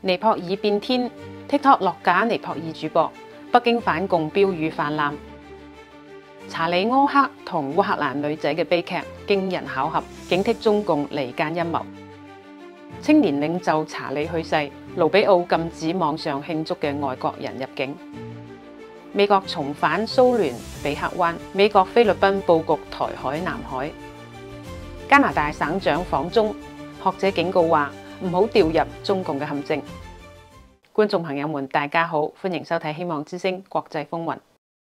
尼泊爾變天 ，TikTok 落架尼泊爾主播，北京反共標語泛濫。查理柯克同烏克蘭女仔嘅悲劇，驚人巧合，警惕中共離間陰謀。青年領袖查理去世，盧比奧禁止網上慶祝嘅外國人入境。美國重返蘇聯比克灣，美國菲律賓佈局台海南海。加拿大省長訪中，學者警告話唔好掉入中共嘅陷阱。觀眾朋友們，大家好，歡迎收睇《希望之聲》國際風雲。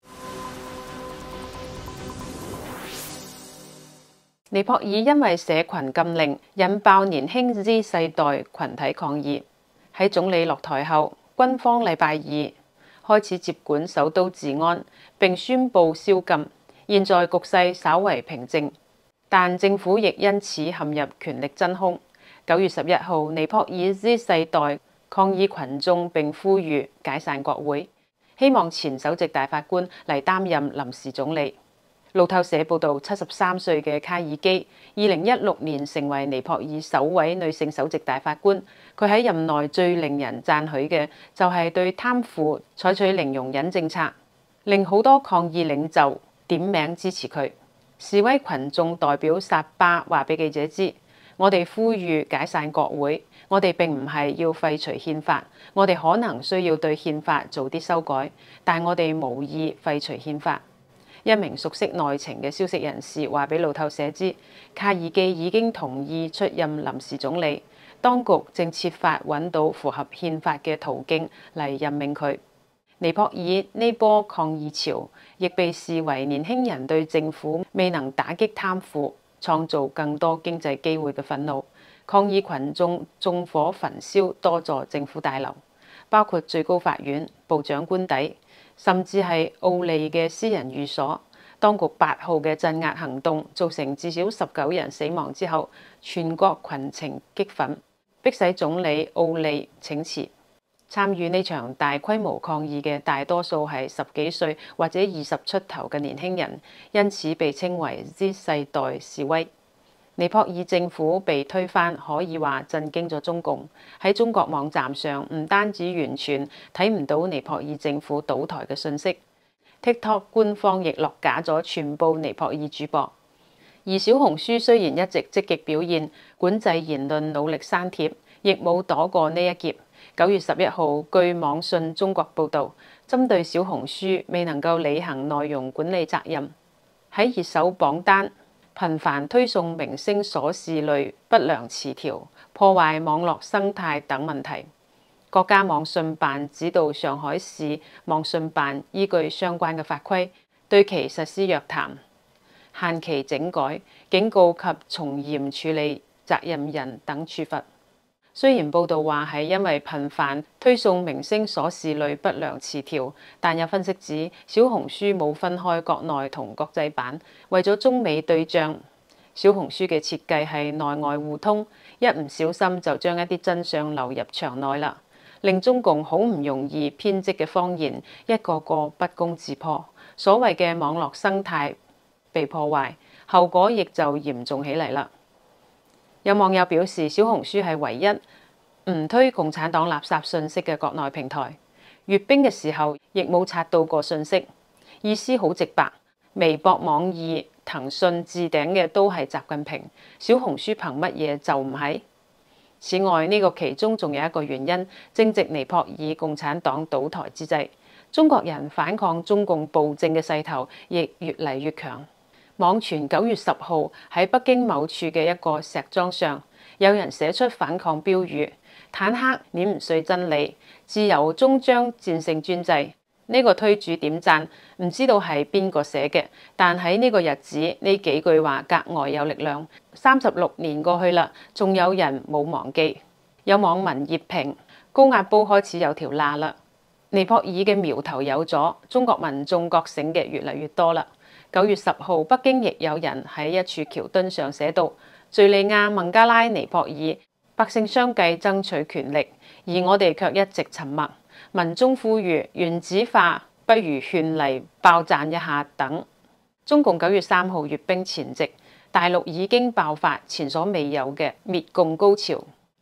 尼泊爾因為社群禁令，引爆年輕 Z 世代群體抗議。喺總理落台後，軍方禮拜二開始接管首都治安，並宣布宵禁。現在局勢稍為平靜，但政府亦因此陷入權力真空。9月11號，尼泊爾 Z 世代抗議群眾並呼籲解散國會，希望前首席大法官嚟擔任臨時總理。路透社報導，73歲嘅卡爾基2016年成為尼泊爾首位女性首席大法官。佢喺任內最令人讚許嘅就係對貪腐採取零容忍政策，令好多抗議領袖點名支持佢。示威群眾代表薩巴話俾記者知：我哋呼籲解散國會，我哋並唔係要廢除憲法，我哋可能需要對憲法做啲修改，但我哋無意廢除憲法。一名熟悉內情嘅消息人士話俾路透社知，卡爾基已經同意出任臨時總理，當局正設法揾到符合憲法嘅途徑嚟任命佢。尼泊爾呢波抗議潮亦被視為年輕人對政府未能打擊貪腐、創造更多經濟機會嘅憤怒。抗議群眾縱火焚燒多座政府大樓，包括最高法院、部長官邸，甚至係奧利嘅私人寓所。當局8號嘅鎮壓行動造成至少19人死亡之後，全國群情激憤，迫使總理奧利請辭。參與呢場大規模抗議嘅大多數係10幾歲或者20出頭嘅年輕人，因此被稱為 Z 世代示威。尼泊爾政府被推翻，可以話震驚咗中共。喺中國網站上，唔單止完全睇唔到尼泊爾政府倒台嘅訊息， TikTok 官方亦落架咗全部尼泊爾主播。而小紅書雖然一直積極表現管制言論，努力刪帖，亦冇躲過呢一劫。9月11號，據網訊中國報導，針對小紅書未能夠履行內容管理責任，喺熱搜榜單頻繁推送明星瑣事類不良詞條，破壞網絡生態等問題。國家網信辦指導上海市網信辦依據相關嘅法規，對其實施約談、限期整改、警告及從嚴處理責任人等處罰。雖然報道話係因為頻繁推送明星瑣事類不良詞條，但有分析指小紅書冇分開國內同國際版，為咗中美對仗，小紅書嘅設計係內外互通，一唔小心就將一啲真相流入場內啦，令中共好唔容易編織嘅謊言一個個不攻自破，所謂嘅網絡生態被破壞，後果亦就嚴重起嚟啦。有網友表示，小紅書係唯一唔推共產黨垃圾信息嘅國內平台。閱兵嘅時候亦冇刷到過信息，意思好直白。微博、網易、騰訊置頂嘅都係習近平，小紅書憑乜嘢就唔係？此外，呢個其中仲有一個原因，正值尼泊爾共產黨倒台之際，中國人反抗中共暴政嘅勢頭亦越嚟越強。網傳9月10號喺北京某處嘅一個石樁上，有人寫出反抗標語：坦克碾唔碎真理，自由終將戰勝專制。呢個推主點讚，唔知道係邊個寫嘅，但喺呢個日子，呢幾句話格外有力量。36年過去啦，仲有人冇忘記。有網民熱評：高壓煲開始有條罅啦。尼泊爾嘅苗頭有咗，中國民眾覺醒嘅越嚟越多啦。9月10號，北京亦有人喺一處橋墩上寫道：敘利亞、孟加拉、尼泊爾百姓相繼爭取權力，而我哋卻一直沉默。民眾呼籲原子化不如勸嚟爆讚一下等。中共9月3號閱兵前夕，大陸已經爆發前所未有嘅滅共高潮。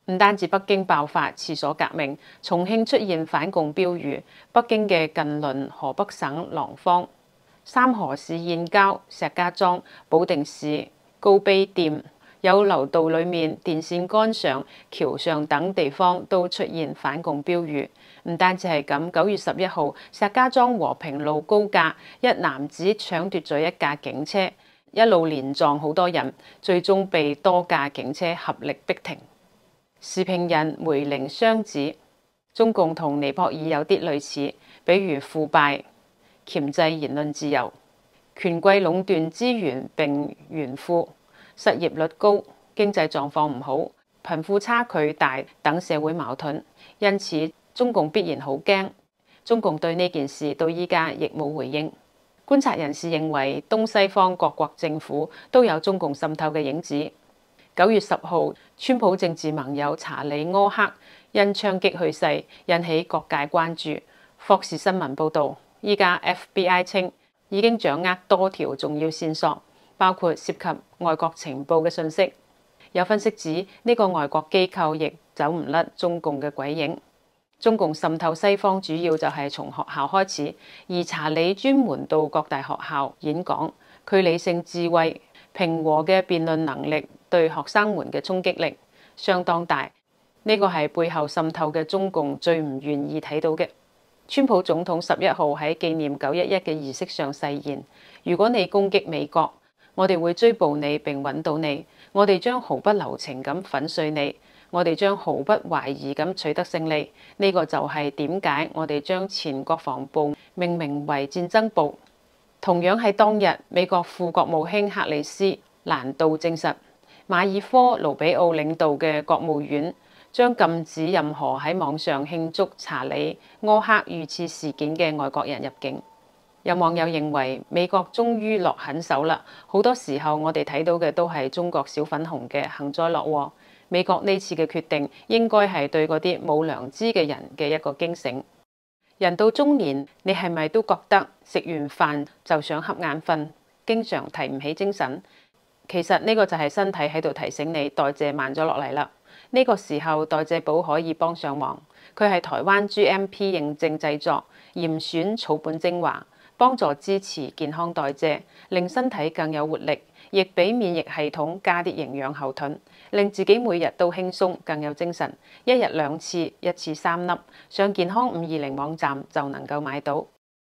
唔單止北京爆發廁所革命，重慶出現反共標語，北京嘅近鄰河北省廊坊、三河市燕郊、石家莊、保定市高碑店有樓道裏面、電線桿上、橋上等地方都出現反共標語。唔單止係咁，9月11號，石家莊和平路高架，一男子搶奪咗一架警車，一路連撞好多人，最終被多架警車合力逼停。時評人梅玲湘指，中共同尼泊爾有啲類似，比如腐敗、鉗制言論自由、權貴壟斷資源並炫富、失業率高、經濟狀況唔好、貧富差距大等社會矛盾，因此中共必然好驚。中共對呢件事到依家亦冇回應。觀察人士認為，東西方各國政府都有中共滲透嘅影子。9月10號，川普政治盟友查理柯克因槍擊去世，引起各界關注。霍士新聞報導，依家 FBI 稱已經掌握多條重要線索，包括涉及外國情報嘅信息。有分析指，呢個外國機構亦走唔甩中共嘅鬼影。中共滲透西方主要就係從學校開始，而查理專門到各大學校演講，佢理性智慧、平和嘅辯論能力對學生們嘅衝擊力相當大。呢個係背後滲透嘅中共最唔願意睇到嘅。川普總統11號喺紀念911嘅儀式上誓言：如果你攻擊美國，我哋會追捕你並揾到你，我哋將毫不留情咁粉碎你，我哋將毫不懷疑咁取得勝利。呢個就係點解我哋將前國防部命名為戰爭部。同樣係當日，美國副國務卿克里斯蘭道證實，馬爾科盧比奧領導嘅國務院將禁止任何喺網上慶祝查理柯克遇刺事件嘅外國人入境。有網友認為美國終於落狠手啦，好多時候我哋睇到嘅都係中國小粉紅嘅幸災樂禍。美國呢次嘅決定應該係對嗰啲冇良知嘅人嘅一個驚醒。人到中年，你係咪都覺得食完飯就想瞌眼瞓，經常提唔起精神？其實呢個就係身體喺度提醒你代謝慢咗落嚟啦。呢個時候代謝寶可以幫上忙，佢係台灣 GMP 認證製作，嚴選草本精華，幫助支持健康代謝，令身體更有活力，亦俾免疫系統加啲營養後盾，令自己每日都輕鬆更有精神。一日2次，一次3粒，上健康520網站就能夠買到。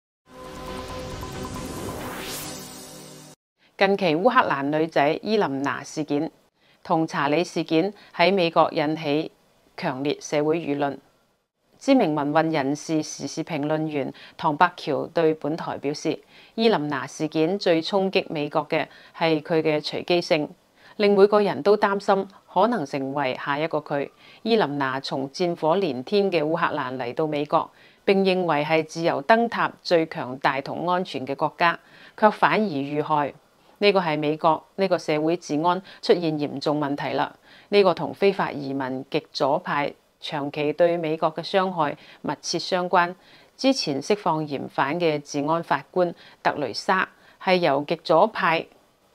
近期烏克蘭女仔伊琳娜事件同查理事件喺美國引起強烈社會輿論。知名民運人士、時事評論員唐伯橋對本台表示，伊琳娜事件最衝擊美國嘅係佢嘅隨機性，令每個人都擔心可能成為下一個佢。伊琳娜從戰火連天嘅烏克蘭嚟到美國，並認為係自由燈塔最強大同安全嘅國家，卻反而遇害。呢個係美國呢個社會治安出現嚴重問題啦。呢個同非法移民極左派長期對美國嘅傷害密切相關。之前釋放嫌犯嘅治安法官特雷莎係由極左派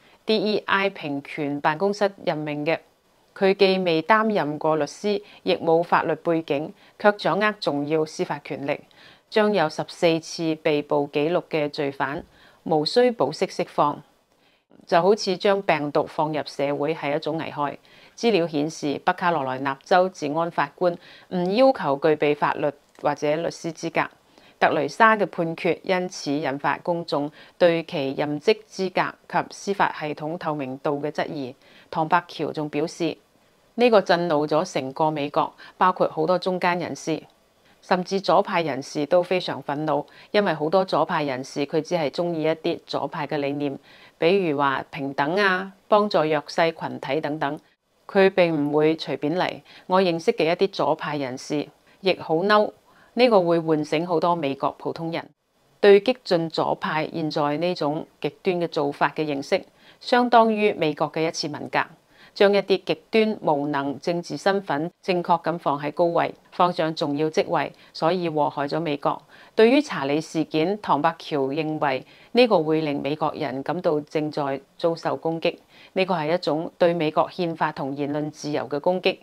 DEI 平權辦公室任命嘅。佢既未擔任過律師，亦冇法律背景，卻掌握重要司法權力，將有14次被捕記錄嘅罪犯無需保釋釋放。就好似將病毒放入社會係一種危害。資料顯示，北卡羅來納州治安法官唔要求具備法律或者律師資格。特雷莎嘅判決因此引發公眾對其任職資格及司法系統透明度嘅質疑。唐伯橋仲表示，呢個震怒咗成個美國，包括好多中間人士，甚至左派人士都非常憤怒，因為好多左派人士佢只係中意一啲左派嘅理念，比如話平等啊、幫助弱勢群體等等，佢並唔會隨便嚟。我認識嘅一啲左派人士亦好嬲，呢個會喚醒好多美國普通人對激進左派現在呢種極端嘅做法嘅認識，相當於美國嘅一次文革。將一啲極端無能政治身份正確咁放喺高位，放上重要職位，所以禍害咗美國。對於查理事件，唐伯橋認為呢個會令美國人感到正在遭受攻擊，呢個係一種對美國憲法同言論自由嘅攻擊。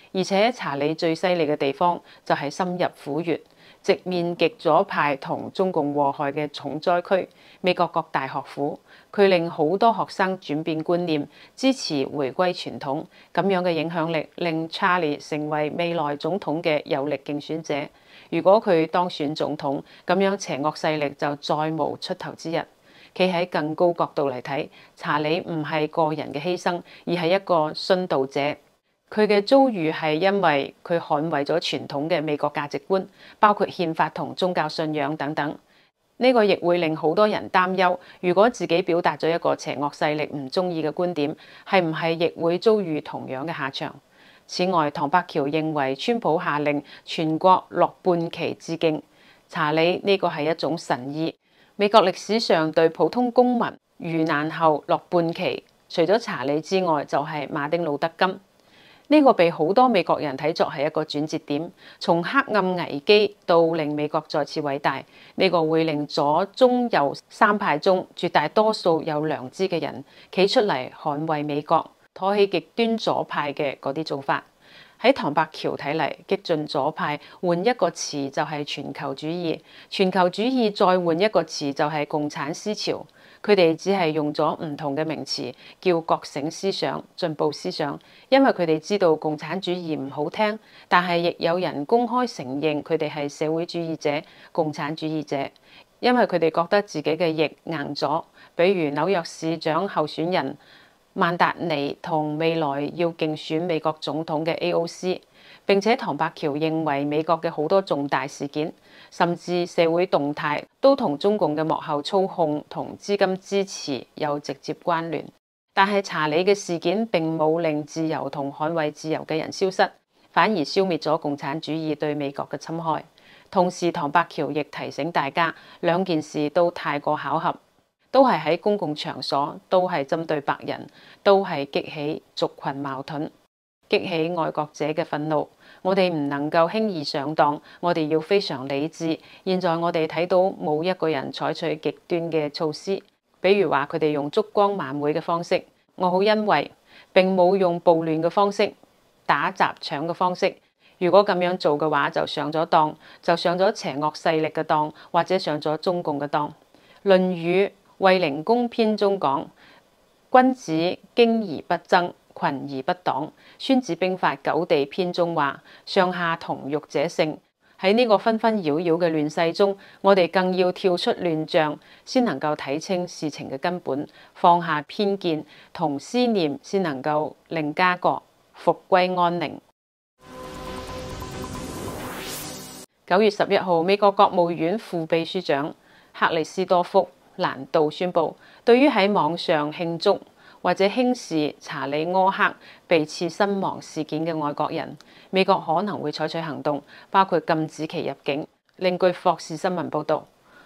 而且查理最犀利嘅地方就係深入虎穴，直面極左派同中共禍害嘅重災區美國各大學府。佢令好多學生轉變觀念，支持回歸傳統。咁樣嘅影響力令查理成為未來總統嘅有力競選者。如果佢當選總統，咁樣邪惡勢力就再無出頭之日。企喺更高角度嚟睇，查理唔係個人嘅犧牲，而係一個殉道者。佢嘅遭遇係因為佢捍衛咗傳統嘅美國價值觀，包括憲法同宗教信仰等等。呢個亦會令好多人擔憂，如果自己表達咗一個邪惡勢力唔中意嘅觀點，係唔係亦會遭遇同樣嘅下場？此外，唐伯橋認為川普下令全國落半旗致敬查理，呢個係一種神意。美國歷史上對普通公民遇難後落半旗，除咗查理之外，就係馬丁路德金。呢個被好多美國人睇作係一個轉折點，從黑暗危機到令美國再次偉大。呢個會令左中右三派中絕大多數有良知嘅人企出嚟捍衛美國，唾棄極端左派嘅嗰啲做法。喺唐伯橋睇嚟，激進左派換一個詞就係全球主義，全球主義再換一個詞就係共產思潮。佢哋只係用咗唔同嘅名詞，叫覺醒思想、進步思想，因為佢哋知道共產主義唔好聽，但係亦有人公開承認佢哋係社會主義者、共產主義者，因為佢哋覺得自己嘅翼硬咗。比如紐約市長候選人曼達尼同未來要競選美國總統嘅 AOC。並且唐伯橋認為美國嘅好多重大事件，甚至社會動態，都同中共嘅幕後操控同資金支持有直接關聯。但係查理嘅事件並冇令自由同捍衛自由嘅人消失，反而消滅咗共產主義對美國嘅侵害。同時，唐伯橋亦提醒大家，兩件事都太過巧合，都係喺公共場所，都係針對白人，都係激起族群矛盾，激起愛國者嘅憤怒。我哋唔能夠輕易上當，我哋要非常理智。現在我哋睇到冇一個人採取極端嘅措施，比如話佢哋用燭光晚會嘅方式，我好欣慰，並冇用暴亂嘅方式、打砸搶嘅方式。如果咁樣做嘅話，就上咗當，就上咗邪惡勢力嘅當，或者上咗中共嘅當。《論語·衛靈公篇》中講：君子矜而不爭，群而不黨。孫子兵法九地篇中話：上下同欲者勝。喺呢個紛紛擾擾嘅亂世中，我哋更要跳出亂象，先能夠睇清事情嘅根本，放下偏見同思念，先能夠令家國復歸安寧。9月11號，美國國務院副秘書長克里斯多福蘭道宣布，對於喺網上慶祝或者輕視查理柯克被刺身亡事件嘅外國人，美國可能會採取行動，包括禁止其入境。另據霍士新聞報導，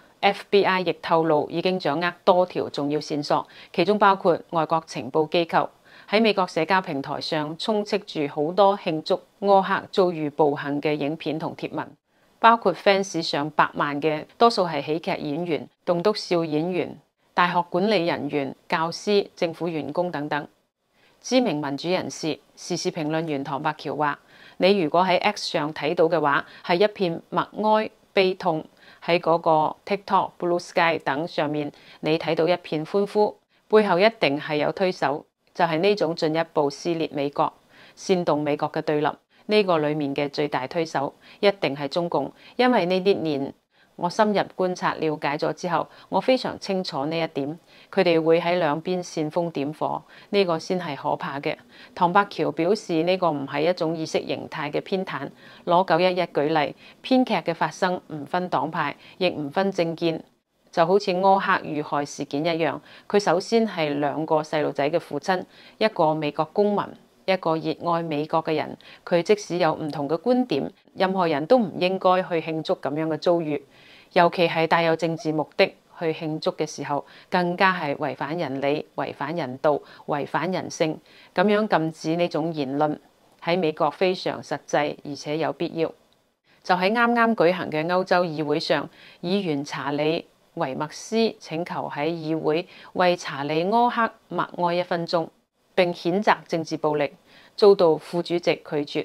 FBI 亦透露已經掌握多條重要線索，其中包括外國情報機構喺美國社交平台上充斥住好多慶祝柯克遭遇暴行嘅影片同貼文，包括 fans 上百萬嘅，多數係喜劇演員、棟篤笑演員、大學管理人員、教師、政府員工等等。知名民主人士、時事評論員唐伯橋話：你如果喺 X 上睇到嘅話，係一片默哀悲痛；喺嗰個 TikTok、Blue Sky 等上面，你睇到一片歡呼，背後一定係有推手，就係呢種進一步撕裂美國、煽動美國嘅對立。呢個裡面嘅最大推手一定係中共，因為呢啲年我深入觀察了解咗之後，我非常清楚呢一點，佢哋會喺兩邊煽風點火，呢個先係可怕嘅。唐伯橋表示呢個唔係一種意識形態嘅偏袒。攞911舉例，編劇嘅發生唔分黨派，亦唔分政見，就好似柯克遇害事件一樣。佢首先係兩個細路仔嘅父親，一個美國公民，一個熱愛美國嘅人。佢即使有唔同嘅觀點，任何人都唔應該去慶祝咁樣嘅遭遇。尤其係帶有政治目的去慶祝嘅時候，更加係違反人理、違反人道、違反人性。咁樣禁止呢種言論喺美國非常實際，而且有必要。就喺啱啱舉行嘅歐洲議會上，議員查理維默斯請求喺議會為查理柯克默哀1分鐘，並譴責政治暴力，遭到副主席拒絕。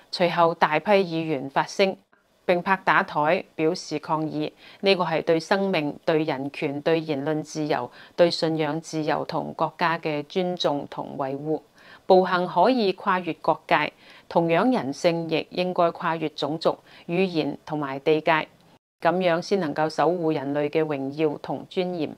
隨後大批議員發聲並拍打台表示抗議，呢個係對生命、對人權、對言論自由、對信仰自由同國家嘅尊重同維護。暴行可以跨越國界，同樣人性亦應該跨越種族、語言同埋地界，咁樣先能夠守護人類嘅榮耀同尊嚴。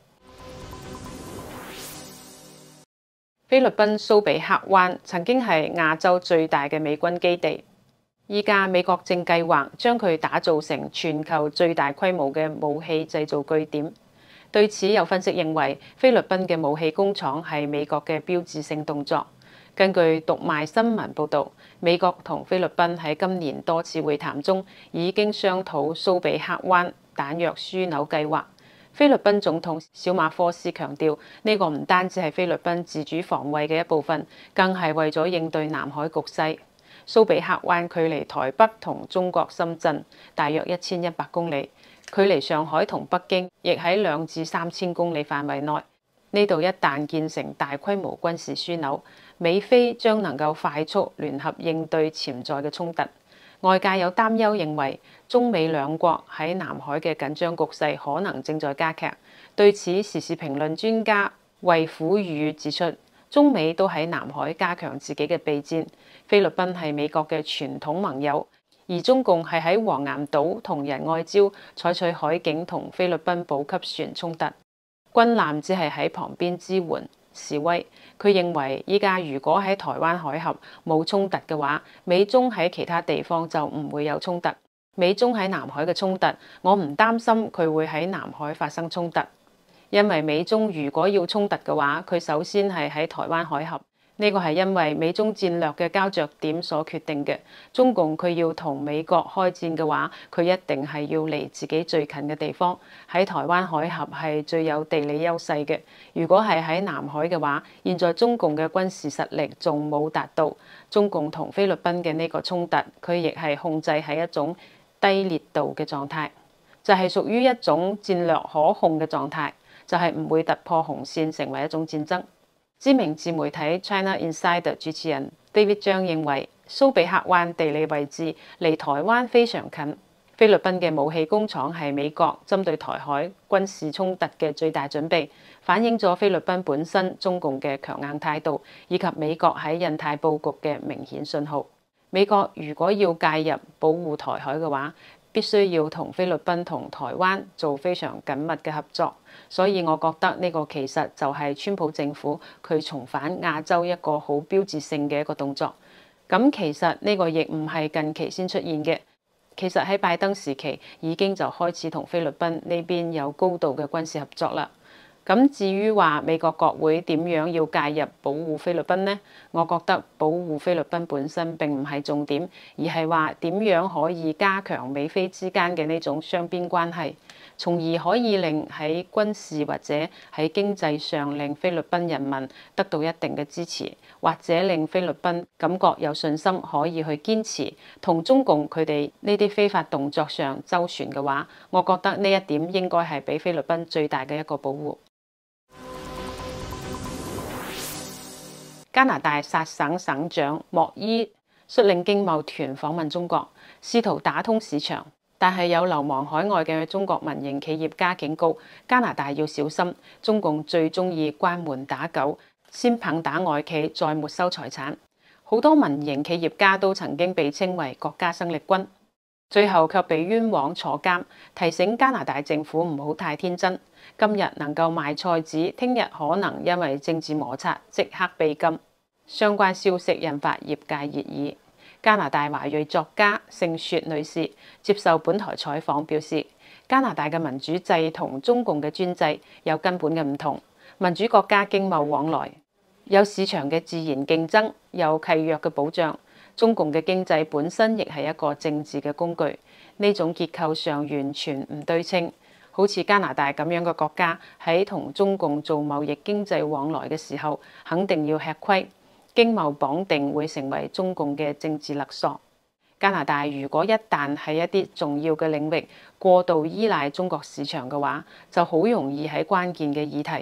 菲律賓蘇比克灣曾經係亞洲最大嘅美軍基地，依家美國正計劃將佢打造成全球最大規模嘅武器製造據點。對此有分析認為，菲律賓嘅武器工廠係美國嘅標誌性動作。根據讀賣新聞報導，美國同菲律賓喺今年多次會談中已經商討蘇比克灣彈藥樞紐計劃。菲律賓總統小馬科斯強調，呢個唔單止係菲律賓自主防衛嘅一部分，更係為咗應對南海局勢。蘇比克灣距離台北同中國深圳大約1100公里，距離上海同北京亦喺2至3千公里範圍內。呢度一旦建成大規模軍事樞紐，美菲將能夠快速聯合應對潛在嘅衝突。外界有擔憂認為，中美兩國喺南海嘅緊張局勢可能正在加劇。對此，時事評論專家衛虎宇指出，中美都喺南海加強自己嘅備戰。菲律賓係美國嘅傳統盟友，而中共係喺黃岩島同仁愛礁採取海警同菲律賓補給船衝突，軍艦只係喺旁邊支援示威。佢認為依家如果喺台灣海峽冇衝突嘅話，美中喺其他地方就唔會有衝突。美中喺南海嘅衝突，我唔擔心佢會喺南海發生衝突，因為美中如果要衝突嘅話，佢首先係喺台灣海峽。呢個係因為美中戰略嘅交著點所決定嘅。中共佢要同美國開戰嘅話，佢一定係要離自己最近嘅地方。喺台灣海峽係最有地理優勢嘅。如果係喺南海嘅話，現在中共嘅軍事實力仲冇達到。中共同菲律賓嘅呢個衝突，佢亦係控制喺一種低烈度嘅狀態，就係屬於一種戰略可控嘅狀態，就係唔會突破紅線成為一種戰爭。知名自媒體 China Insider 主持人 David 張認為，蘇比克灣地理位置離台灣非常近，菲律賓嘅武器工廠係美國針對台海軍事衝突嘅最大準備，反映咗菲律賓本身中共嘅強硬態度，以及美國喺印太佈局嘅明顯信號。美國如果要介入保護台海嘅話，必須要同菲律賓同台灣做非常緊密嘅合作，所以我覺得呢個其實就係川普政府佢重返亞洲一個好標誌性嘅一個動作。咁其實呢個亦唔係近期先出現嘅，其實喺拜登時期已經就開始同菲律賓呢邊有高度嘅軍事合作啦。咁至於話美國國會點樣要介入保護菲律賓呢？我覺得保護菲律賓本身並唔係重點，而係話點樣可以加強美菲之間嘅呢種雙邊關係，從而可以令喺軍事或者喺經濟上令菲律賓人民得到一定嘅支持，或者令菲律賓感覺有信心可以去堅持同中共佢哋呢啲非法動作上周旋嘅話，我覺得呢一點應該係俾菲律賓最大嘅一個保護。加拿大薩省省長莫伊率領經貿團訪問中國，試圖打通市場，但係有流亡海外嘅中國民營企業家警告加拿大要小心，中共最鍾意關門打狗，先棒打外企，再沒收財產。好多民營企業家都曾經被稱為國家生力軍，最後卻被冤枉坐監，提醒加拿大政府唔好太天真。今日能夠賣菜紙，聽日可能因為政治摩擦即刻被禁。相關消息引發業界熱議。加拿大華裔作家盛雪女士接受本台採訪表示，加拿大嘅民主制同中共嘅專制有根本嘅唔同。民主國家經貿往來有市場嘅自然競爭，有契約嘅保障。中共嘅經濟本身亦係一個政治嘅工具，呢種結構上完全唔對稱。好似加拿大咁樣嘅國家喺同中共做貿易經濟往來嘅時候，肯定要吃虧。經貿綁定會成為中共嘅政治勒索。加拿大如果一旦喺一啲重要嘅領域過度依賴中國市場嘅話，就好容易喺關鍵嘅議題，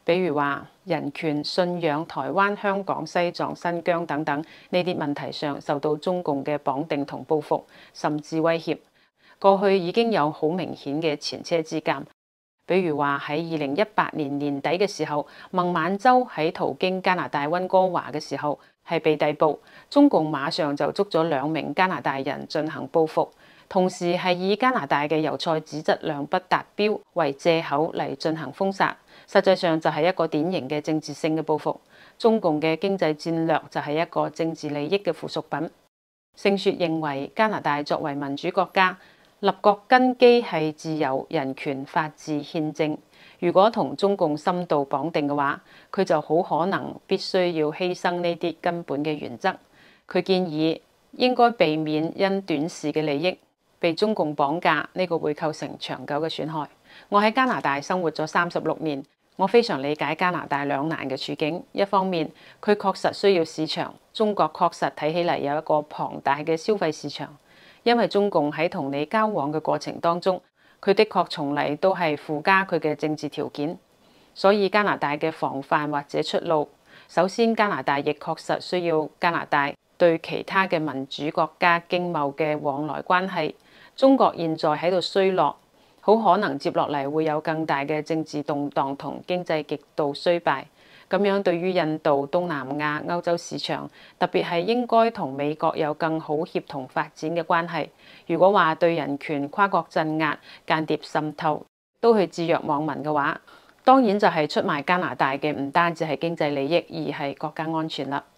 比如話人權、信仰、台灣、香港、西藏、新疆等等呢啲問題上受到中共嘅綁定同報復，甚至威脅。過去已經有好明顯嘅前車之鑑。比如話喺2018年年底嘅時候，孟晚舟喺途經加拿大溫哥華嘅時候係被逮捕，中共馬上就捉咗2名加拿大人進行報復，同時係以加拿大嘅油菜籽質量不達標為藉口嚟進行封殺，實際上就係一個典型嘅政治性嘅報復。中共嘅經濟戰略就係一個政治利益嘅附屬品。盛雪認為加拿大作為民主國家，立國根基係自由、人權、法治、憲政。如果同中共深度綁定嘅話，佢就好可能必須要犧牲呢啲根本嘅原則。佢建議應該避免因短視嘅利益被中共綁架，呢個會構成長久嘅損害。我喺加拿大生活咗36年，我非常理解加拿大兩難嘅處境。一方面，佢確實需要市場，中國確實睇起嚟有一個龐大嘅消費市場。因為中共喺同你交往嘅過程當中，佢的確從嚟都係附加佢嘅政治條件，所以加拿大嘅防範或者出路，首先加拿大亦確實需要加拿大對其他嘅民主國家經貿嘅往來關係。中國現在喺度衰落，好可能接落嚟會有更大嘅政治動盪同經濟極度衰敗。咁樣對於印度、東南亞、歐洲市場，特別係應該同美國有更好協同發展嘅關係。如果話對人權、跨國鎮壓、間諜滲透都去置若罔聞嘅話，當然就係出賣加拿大嘅唔單止係經濟利益，而係國家安全啦。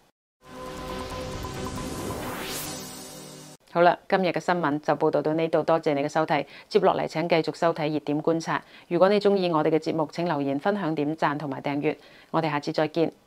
好啦，今日嘅新聞就報道到呢度，多謝你嘅收睇。接落嚟請繼續收睇熱點觀察。如果你鍾意我哋嘅節目，請留言、分享、點讚同埋訂閱。我哋下次再見。